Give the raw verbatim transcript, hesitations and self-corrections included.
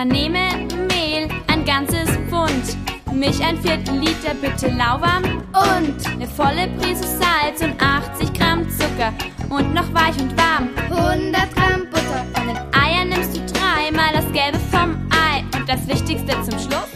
Man nehme Mehl, ein ganzes Pfund, Milch ein Viertel Liter, bitte lauwarm und eine volle Prise Salz und achtzig Gramm Zucker und noch weich und warm hundert Gramm Butter. Von den Eiern nimmst du dreimal das Gelbe vom Ei und das Wichtigste zum Schluss: